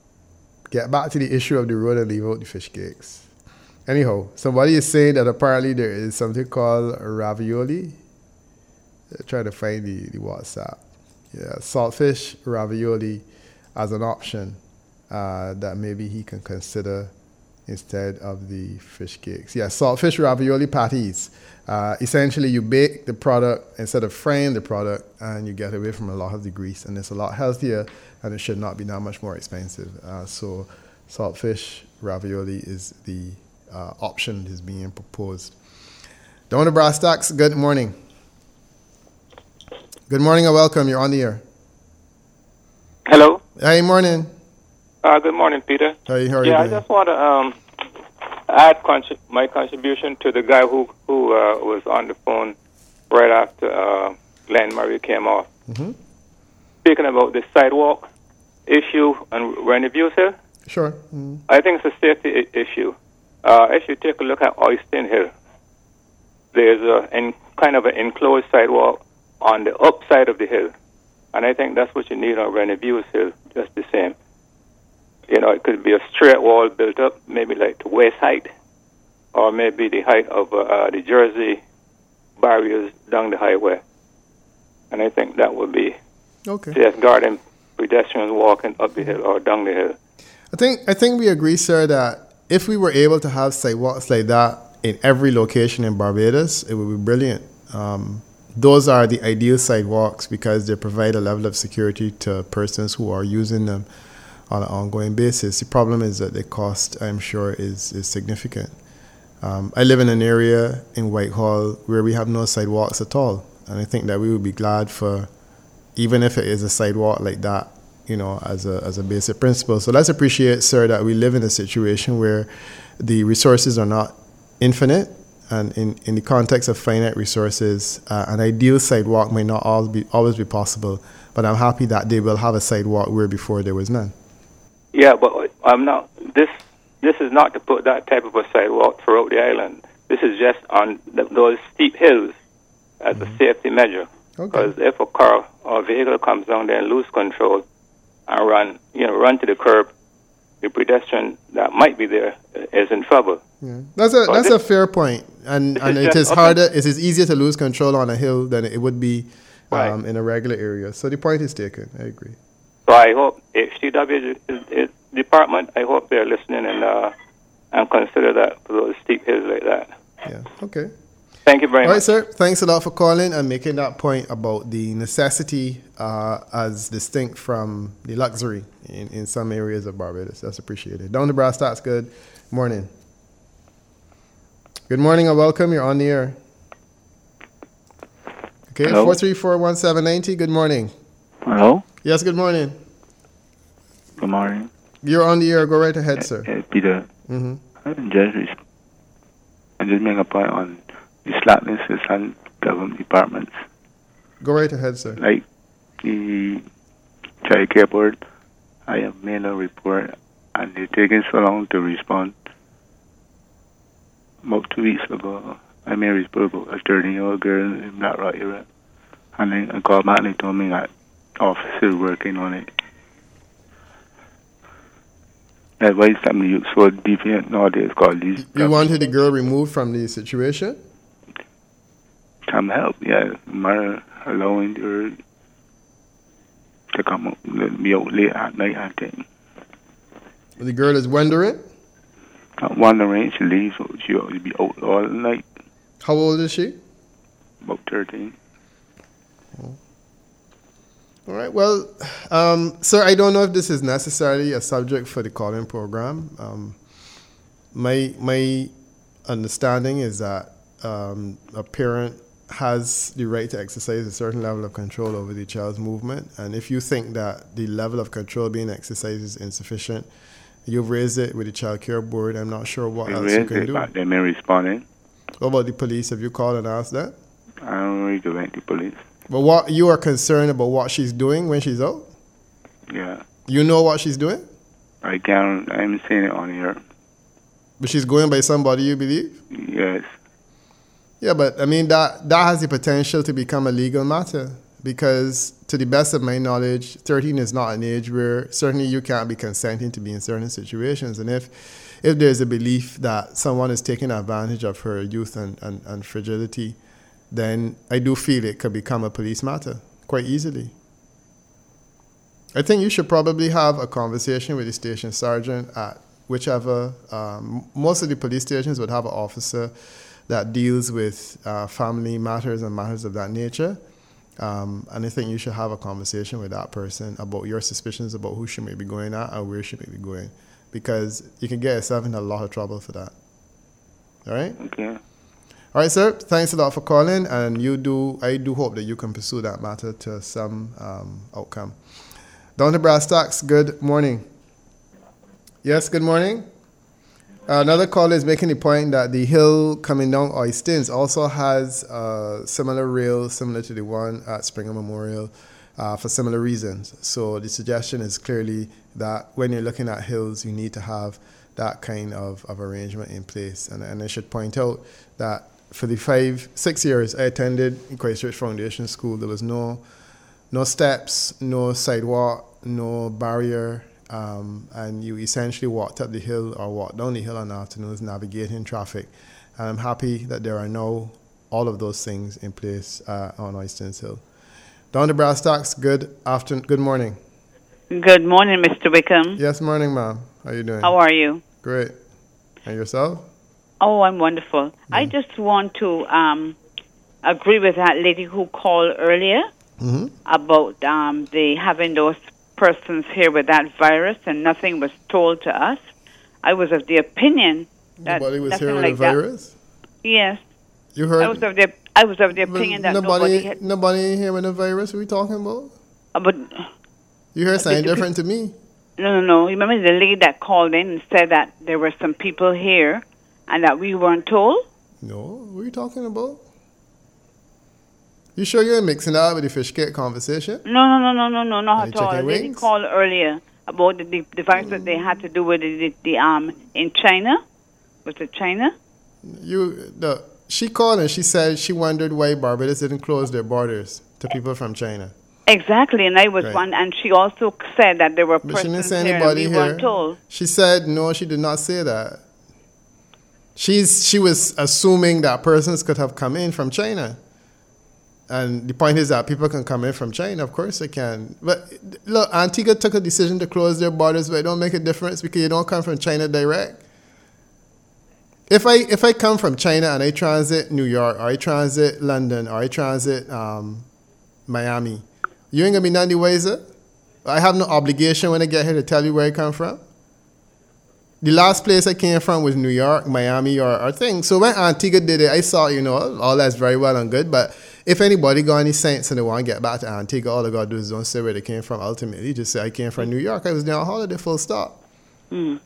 get back to the issue of the road and leave out the fish cakes. Anyhow, somebody is saying that apparently there is something called ravioli. I'll try to find the, the WhatsApp. Yeah, saltfish ravioli as an option uh, that maybe he can consider instead of the fish cakes. Yeah, saltfish ravioli patties. Uh, essentially, you bake the product instead of frying the product, and you get away from a lot of the grease, and it's a lot healthier, and it should not be that much more expensive. Uh, so, saltfish ravioli is the uh, option that is being proposed. Down to Brass Tacks, good morning. Good morning and welcome. You're on the air. Hello. Hey, morning. Uh, good morning, Peter. How are you, how are yeah, you I doing? just want to um, add contri- my contribution to the guy who who uh, was on the phone right after uh, Glenn Murray came off. Mm-hmm. Speaking about the sidewalk issue on Reneviews Hill, Sure. Mm-hmm. I think it's a safety I- issue. Uh, if you take a look at Oyston Hill, there's a in, kind of an enclosed sidewalk on the upside of the hill. And I think that's what you need on Reneviews Hill, just the same. You know, it could be a straight wall built up, maybe like the waist height, or maybe the height of uh, uh, the Jersey barriers down the highway. And I think that would be Okay. safeguarding pedestrians walking up the hill or down the hill. I think I think we agree, sir, that if we were able to have sidewalks like that in every location in Barbados, it would be brilliant. Um, those are the ideal sidewalks because they provide a level of security to persons who are using them on an ongoing basis. The problem is that the cost, I'm sure, is, is significant. Um, I live in an area in Whitehall where we have no sidewalks at all. And I think that we would be glad for, even if it is a sidewalk like that, you know, as a as a basic principle. So let's appreciate, sir, that we live in a situation where the resources are not infinite. And in, in the context of finite resources, uh, an ideal sidewalk may not always be, always be possible. But I'm happy that they will have a sidewalk where before there was none. Yeah, but I'm not. This this is not to put that type of a sidewalk throughout the island. This is just on the, those steep hills as mm-hmm. a safety measure. Because Okay. if a car or vehicle comes down there and lose control and run, you know, run to the curb, the pedestrian that might be there is in trouble. Yeah. That's a So that's this- a fair point. And this and is it just is up harder. It is easier to lose control on a hill than it would be um, Right. in a regular area. So the point is taken. I agree. So I hope H T W is, is department. I hope they're listening and uh, and consider that for those steep hills like that. Yeah. Okay. Thank you very All right, much. sir. Thanks a lot for calling and making that point about the necessity uh, as distinct from the luxury in, in some areas of Barbados. That's appreciated. Down to Brass Tacks, good morning. Good morning and welcome. You're on the air. Okay, Hello? four three four, one seven nine zero. Good morning. Hello. Yes, good morning. Good morning. You're on the air. Go right ahead, sir. Uh, Peter, Mm-hmm. I just res- I just make a point on the slackness of some government departments. Go right ahead, sir. Like the child care board, I have made a report, and they're taking so long to respond. About two weeks ago, I made a report about a thirteen-year-old girl in Black Rock area. And then I called back and they told me that officers working on it. That's why some youth so deviant nowadays called these. You wanted the girl removed from the situation? Some help, yeah. Matter allowing her to come up, be out late at night and thing. The girl is wondering? Not wondering, she leaves, so she always be out all night. How old is she? About thirteen. Oh. All right. Well, um, sir, I don't know if this is necessarily a subject for the calling program. Um, my my understanding is that um, a parent has the right to exercise a certain level of control over the child's movement, and if you think that the level of control being exercised is insufficient, you've raised it with the child care board. I'm not sure what We else you raised can it, do. but they've been responding. What about the police? Have you called and asked that? I don't really go back to police. But what you are concerned about what she's doing when she's out? Yeah. You know what she's doing? I can't, I haven't seen it on here. But she's going by somebody you believe? Yes. Yeah, but I mean, that, that has the potential to become a legal matter because, to the best of my knowledge, thirteen is not an age where certainly you can't be consenting to be in certain situations. And if if there's a belief that someone is taking advantage of her youth and, and, and fragility, then I do feel it could become a police matter quite easily. I think you should probably have a conversation with the station sergeant at whichever, um, most of the police stations would have an officer that deals with uh, family matters and matters of that nature. Um, and I think you should have a conversation with that person about your suspicions about who she may be going at and where she may be going. Because you can get yourself in a lot of trouble for that. All right? Okay. All right, sir. Thanks a lot for calling. And you do, I do hope that you can pursue that matter to some um, outcome. Down to Brass Tacks, good morning. Yes, good morning. Uh, another caller is making the point that the hill coming down Oistins also has a similar rail, similar to the one at Springer Memorial, uh, for similar reasons. So the suggestion is clearly that when you're looking at hills, you need to have that kind of, of arrangement in place. And, and I should point out that for the five, six years I attended Christchurch Foundation School, there was no, no steps, no sidewalk, no barrier. Um, and you essentially walked up the hill or walked down the hill on afternoons navigating traffic. And I'm happy that there are now all of those things in place uh, on Oistins Hill. Down to Brass Tacks, good afternoon, good morning. Good morning, Mister Wickham. Yes, morning, ma'am. How are you doing? How are you? Great. And yourself? Oh, I'm wonderful. Mm-hmm. I just want to um, agree with that lady who called earlier mm-hmm. about um, the having those persons here with that virus and nothing was told to us. I was of the opinion that nobody was nothing here with like a virus? That. Yes. You heard? I was of the I was of the opinion that nobody nobody had, nobody here with a virus. What are we talking about? Uh, but you heard something different to me. No, no, no. You remember the lady that called in and said that there were some people here and that we weren't told? No. What are you talking about? You sure you're mixing that with the fish cake conversation? No, no, no, no, no, no, not at all. A lady wings? called earlier about the, the device mm. that they had to do with the, the, the um in China. Was it China? You the she called and she said she wondered why Barbados didn't close their borders to people from China. Exactly, and I was right. one, and she also said that there were but persons she didn't say here anybody and we here. weren't told. She said no, she did not say that. She's she was assuming that persons could have come in from China. And the point is that people can come in from China, of course they can. But look, Antigua took a decision to close their borders, but it don't make a difference because you don't come from China direct. If I if I come from China and I transit New York, or I transit London, or I transit um, Miami, you ain't gonna be none the wiser. I have no obligation when I get here to tell you where I come from. The last place I came from was New York, Miami, or, or thing. So when Antigua did it, I saw, you know, all that's very well and good. But if anybody got any sense and they want to get back to Antigua, all they got to do is don't say where they came from ultimately. Just say, I came from New York. I was there on holiday, full stop. Mm.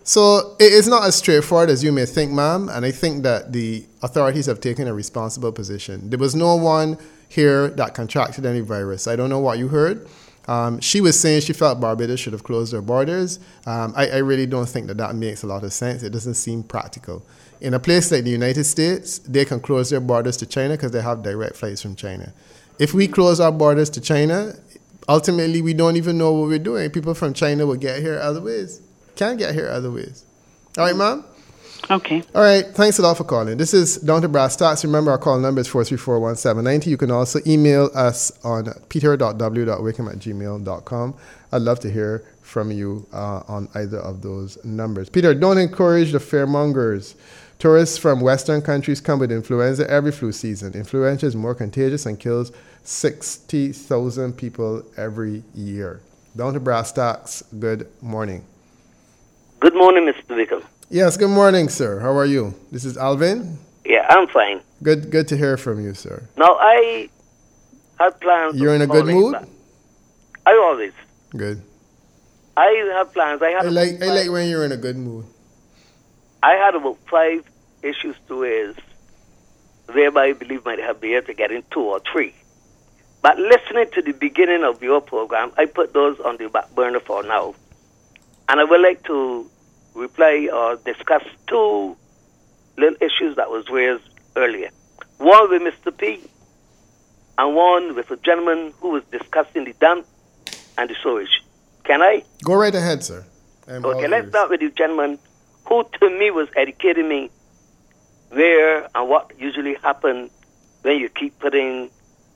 So it is not as straightforward as you may think, ma'am, and I think that the authorities have taken a responsible position. There was no one here that contracted any virus. I don't know what you heard. Um, she was saying she felt Barbados should have closed their borders. Um, I, I really don't think that that makes a lot of sense. It doesn't seem practical. In a place like the United States, they can close their borders to China because they have direct flights from China. If we close our borders to China, ultimately we don't even know what we're doing. People from China will get here other ways. Can't get here other ways. All right, ma'am? Okay. All right. Thanks a lot for calling. This is Down to Brass Tacks. Remember, our call number is four three four, one seven nine zero. You can also email us on peter dot w dot wickham at gmail dot com. I'd love to hear from you uh, on either of those numbers. Peter, don't encourage the fearmongers. Tourists from Western countries come with influenza every flu season. Influenza is more contagious and kills sixty thousand people every year. Down to Brass Tacks. Good morning. Good morning, Mister Wickham. Yes, good morning, sir. How are you? This is Alvin. Yeah, I'm fine. Good good to hear from you, sir. Now, I had plans. You're in a good mood? Back. I always. Good. I have plans. I had I like I like when you're in a good mood. I had about five issues to raise, thereby I believe might have been able to get in two or three. But listening to the beginning of your program, I put those on the back burner for now. And I would like to reply or discuss two little issues that was raised earlier. One with Mister P, and one with a gentleman who was discussing the dam and the storage. Can I? Go right ahead, sir. I'm okay, let's start with the gentleman who to me was educating me where and what usually happens when you keep putting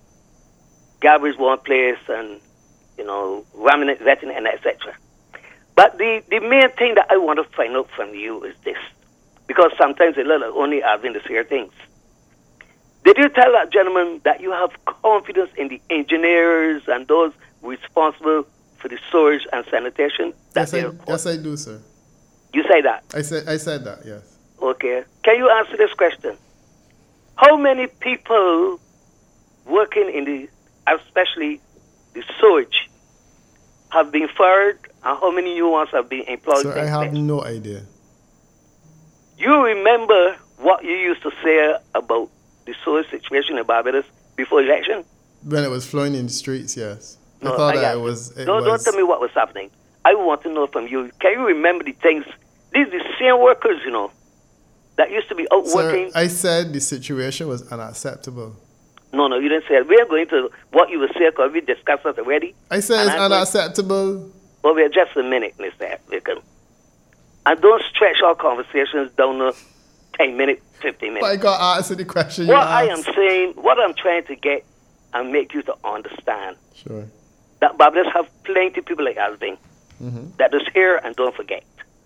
garbage one place and, you know, ramming it, vetting it, and et cetera. But the, the main thing that I want to find out from you is this, because sometimes it's only having the same things. Did you tell that gentleman that you have confidence in the engineers and those responsible for the storage and sanitation? Yes, I, yes, I do, sir. You say that? I said, I said that, yes. Okay. Can you answer this question? How many people working in the, especially the sewage, have been fired, and how many new ones have been employed? Sir, I have no idea. You remember what you used to say about the sewage situation in Barbados before election? When it was flowing in the streets, yes. No, I thought I that it was... It don't, was... don't tell me what was happening. I want to know from you. Can you remember the things? These are the same workers, you know, that used to be out Sir, working. I said the situation was unacceptable. No, no, you didn't say it. We are going to what you were saying because we discussed that already. I said and it's I'm unacceptable. Going, well, we're just a minute, Mister Wickham. And don't stretch our conversations down to ten minutes, fifteen minutes. But I got to answer the question what you I asked. am saying, what I'm trying to get and make you to understand, Sure. that Barbados have plenty of people like Alvin Mm-hmm. that is here and don't forget.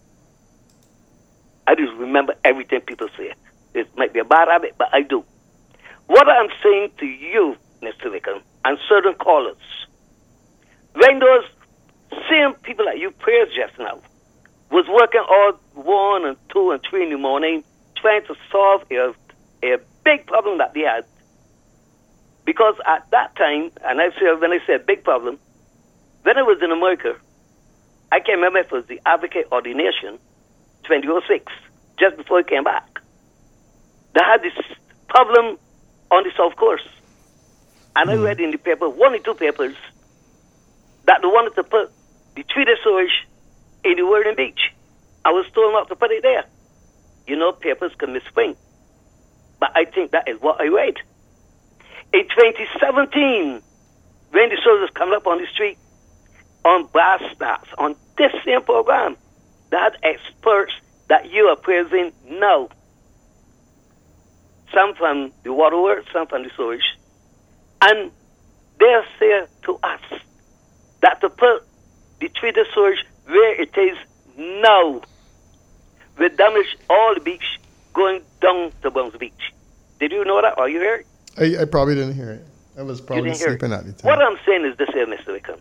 I just remember everything people say. It might be a bad habit, but I do. What I'm saying to you, Mister Wickham, and certain callers, when those same people that you praised just now was working all one and two and three in the morning trying to solve a, a big problem that they had. Because at that time, and I say when I say big problem, when I was in America, I can remember it was the Advocate Ordination, twenty oh six, just before I came back. They had this problem on the South Coast. And mm. I read in the paper, one or two papers, that they wanted to put the treated sewage in the Whirling Beach. I was told not to put it there. You know, papers can misprint. But I think that is what I read. In twenty seventeen, when the soldiers come up on the street, on Brass Tacks, on this same program, they had experts that you are praising now. Some from the waterworks, some from the sewage. And they say to us that to put the treated sewage where it is now will damage all the beach going down to Bones Beach. Did you know that? Or you heard it? I, I probably didn't hear it. I was probably sleeping at the time. What I'm saying is this here, Mister Wickham.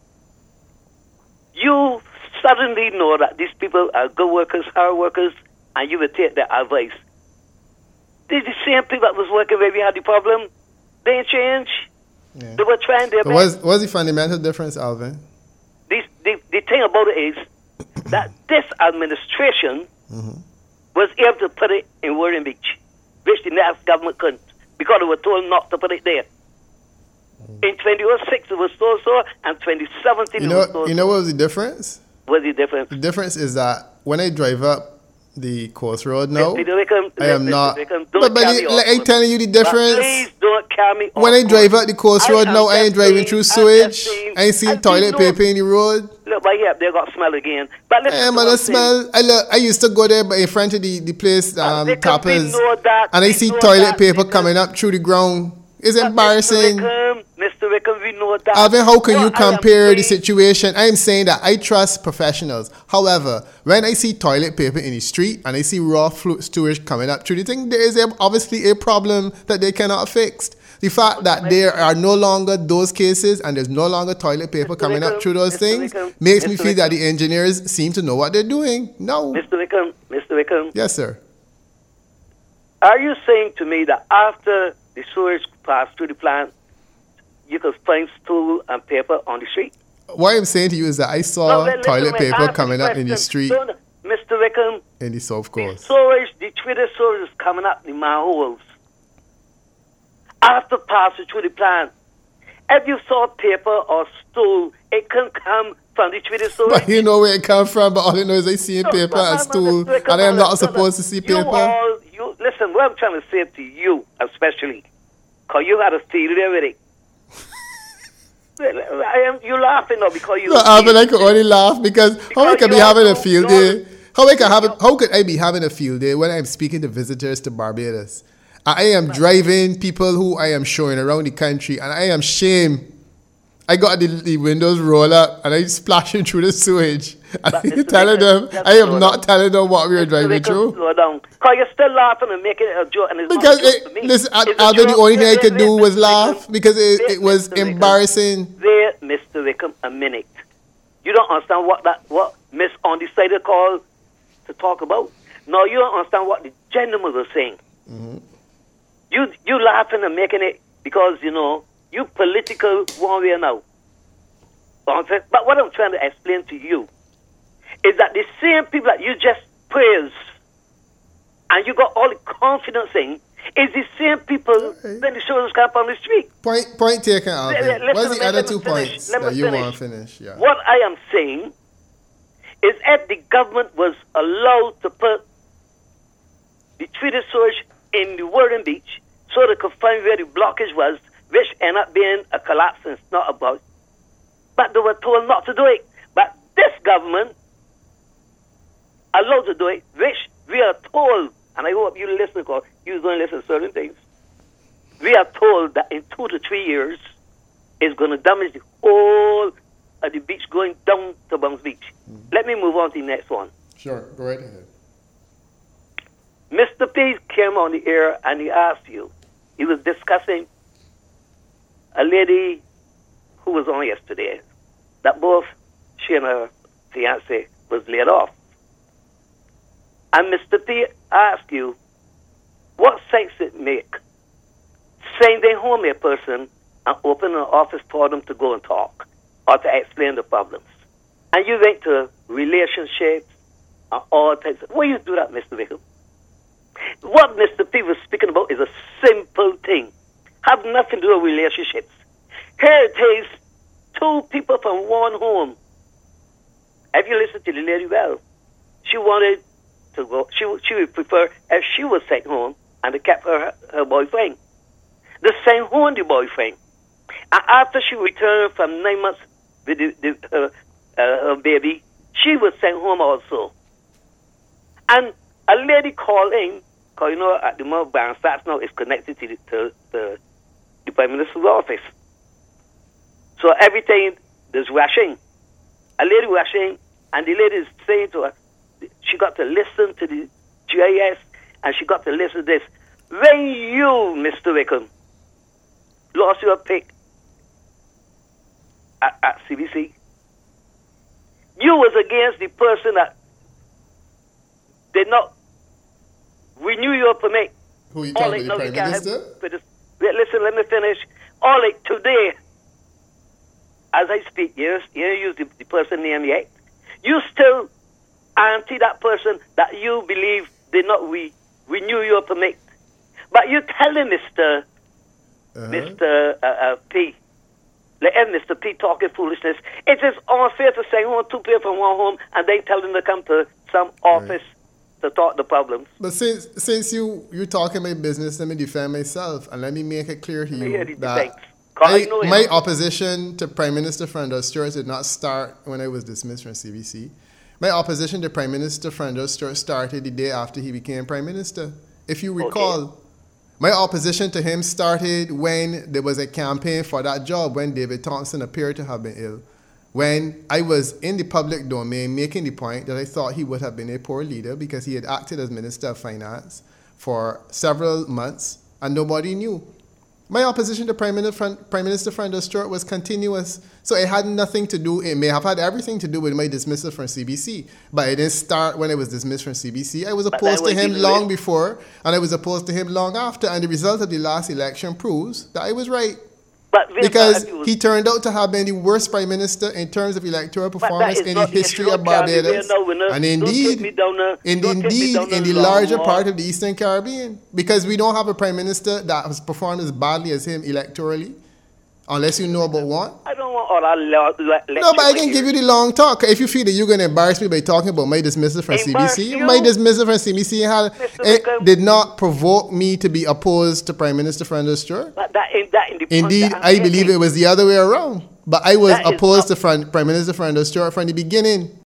You suddenly know that these people are good workers, hard workers, and you will take their advice. These the same people that was working where we had the problem. They ain't change. Yeah. They were trying their but best. What's, what's the fundamental difference, Alvin? This, the, the thing about it is, that this administration mm-hmm. was able to put it in Warren Beach, which the next government couldn't, because they were told not to put it there. In twenty oh six, it was told so, and twenty seventeen, you know, it was told You know what was the difference? What's the difference? The difference is that when I drive up the coast road now, Mister Wickham, I am Mister not. Wickham, But, but the, like I'm telling you the difference. But please don't carry me when I drive up the coast road now, I ain't driving through sewage. I ain't I seen toilet know, paper in the road. Look, but yeah, they got smell again. But listen, Hey, man, I smell. I look. I used to go there, but in front of the the place, um, tappers, and I see toilet paper coming up through the ground. It's but embarrassing. Mister Wickham, Mister Wickham, we know that. Alvin, how can no, you compare the situation? I am saying that I trust professionals. However, when I see toilet paper in the street and I see raw fluid storage coming up through the thing, there is a, obviously a problem that they cannot fix. The fact that there are no longer those cases and there's no longer toilet paper Mister coming Wickham, up through those Mister things Wickham, makes Mister me feel Wickham. that the engineers seem to know what they're doing. No. Mister Wickham, Mister Wickham. Yes, sir. Are you saying to me that after the sewage passed through the plant, you could find stool and paper on the street? What I'm saying to you is that I saw No, listen, toilet mate, paper answer coming up in the question. street Don't- Mister Wickham, in the South the Coast. sewage, the treated sewage is coming up in manholes. After passing through the plant, if you saw paper or stool, it can come from the treated sewage. But you know where it comes from, but all I know is I see No, paper but, and but, stool, Mister Wickham, and I'm no, not no, supposed no. to see You paper. all, you, listen, what I'm trying to say to you, especially, because you had a field there with it. I am, you laughing now because you... No, Alvin, I can only laugh because, Because how I can be you're- having a field you're- day? How I can have a, how could I be having a field day when I'm speaking to visitors to Barbados? I am driving people who I am showing around the country, and I am shame. I got the, the windows roll up and I splashing through the sewage. And But I Mister telling Wickham, them, just I am slow not down. telling them what we were Mister driving Wickham, through. slow down. Because you're still laughing and making it a joke. And it's Because, not a joke it, to me. listen, It's a Alvin, the joke. only thing I Wait, could wait, do wait, was Mister laugh Wickham. because it, Wait, it was Mister Wickham. embarrassing. Wait, Mister Wickham, a minute. You don't understand what that what Miss Undecided called to talk about. No, you don't understand what the gentleman was saying. Mm-hmm. You you laughing and making it because, you know, you political one way now. But what I'm trying to explain to you is that the same people that you just praise and you got all the confidence in is the same people Okay. when the shows come up on the street. Point point taken, Alvin. Let- let- What's listen, the let other me two finish. points Let me that you finish. want to finish? Yeah. What I am saying is if the government was allowed to put the treated sewage in the Warren Beach so they could find where the blockage was, which ended up being a collapse and it's not about. But they were told not to do it. But this government allowed to do it, which we are told, and I hope you listen because you don't listen to certain things. We are told that in two to three years, it's going to damage the whole of the beach going down to Bounce Beach. Mm. Let me move on to the next one. Sure, go right ahead. Mister P came on the air and he asked you, he was discussing a lady who was on yesterday, that both she and her fiancé was laid off. And Mister P asked you, what sense it make sending home a person and opening an office for them to go and talk or to explain the problems? And you went to relationships and all types of... Why you do that, Mister Wickham? What Mister P was speaking about is a simple thing. Have nothing to do with relationships. Here it is, two people from one home. If you listen to the lady well, she wanted to go, she, she would prefer if she was sent home and they kept her, her boyfriend. They sent home the boyfriend. And after she returned from nine months with the, the, uh, uh, her baby, she was sent home also. And a lady called in, because you know, at the moment, Barnstats now is connected to the, to, to the Prime Minister's office. So everything is rushing. A lady rushing, and the lady is saying to her, she got to listen to the G I S, and she got to listen to this. When you, Mister Wickham, lost your pick at, at C B C, you was against the person that did not renew your permit. Who you All talking like, about, the no, Prime you can't Minister? have- but it's- wait, listen, let me finish. All like today, as I speak, you you use the, the person name yet. You still anti that person that you believe did not we we knew you to make. But you tell him, Mister Uh-huh. Mister Uh, uh, P. Let him, Mister P, talking foolishness. It is unfair to say, oh, two people from one home, and they tell them to come to some office to talk the problems. But since since you you're talking my business, let me defend myself and let me make it clear to Let me hear you the that debates. 'Cause I I, know my him. opposition to Prime Minister Frendo Stewart did not start when I was dismissed from C B C. My opposition to Prime Minister Frendo Stewart started the day after he became Prime Minister. If you recall, Okay. my opposition to him started when there was a campaign for that job when David Thompson appeared to have been ill. When I was in the public domain making the point that I thought he would have been a poor leader because he had acted as Minister of Finance for several months and nobody knew. My opposition to Prime Minister, Prime Minister Frendo Stewart was continuous, so it had nothing to do, it may have had everything to do with my dismissal from C B C, but it didn't start when I was dismissed from C B C. I was opposed to then him when long you- before, and I was opposed to him long after, and the result of the last election proves that I was right. But Vince, Because I- he turned out to have been the worst prime minister in terms of electoral that performance is in the not the history issue of of Caribbean, Barbados, no, winner. and Don't take me indeed, down a- in, don't take me indeed down a in the long larger walk. part of the Eastern Caribbean. Because we don't have a prime minister that has performed as badly as him electorally, unless you know about one. I don't want all that le- le- No, but I lecture can here. give you the long talk. If you feel that you're going to embarrass me by talking about my dismissal from Embarrass C B C, you? my dismissal from C B C had, Mister it Wickham. did not provoke me to be opposed to Prime Minister Frendo Stewart. But that in that in the point Indeed, that I'm I believe making. it was the other way around. But I was That is opposed not- to Fran- Prime Minister Frendo Stewart from the beginning.